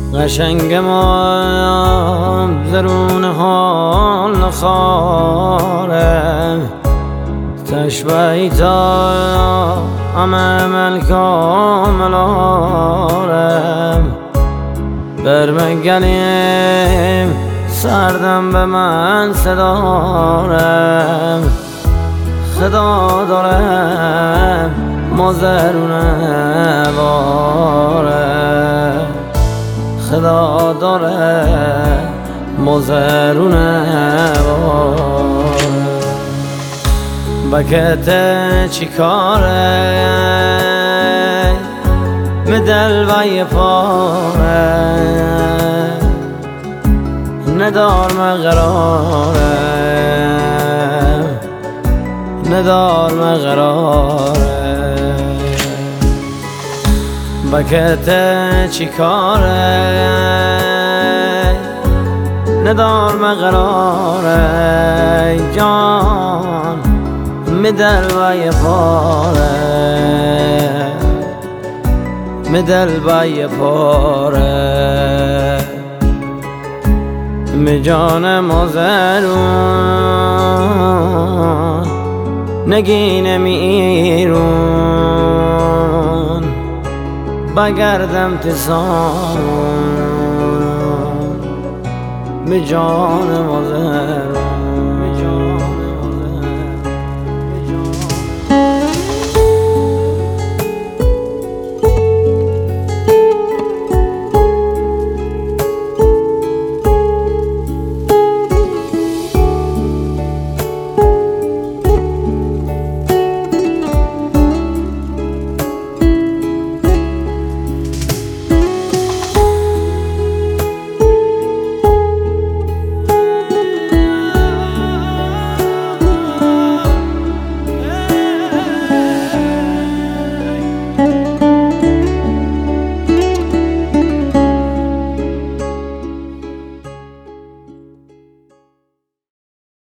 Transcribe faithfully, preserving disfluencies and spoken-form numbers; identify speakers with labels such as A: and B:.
A: قشنگ ما درون حال نخاره تشبهی تا همه ملکام لارم برمگلیم سردم به من صدارم خدا دارم مزرونه باره خدا داره مزرونه باره بکته چی کاره مدل و یه پاره ندار مقراره ندار مقراره بکته چی کاره ندار مقراره جان مدل و یه پاره مدل و یه پاره می جان مزرون نگین میرون بگردم تسان می جان مزرون